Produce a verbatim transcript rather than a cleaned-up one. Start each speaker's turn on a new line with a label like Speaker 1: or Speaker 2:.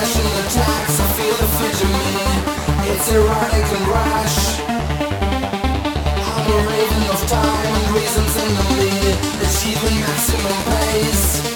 Speaker 1: aggression attacks, I feel the future me. It's erotic and rash. I'm a raven of time and reasons in the lead, achieving maximum pace.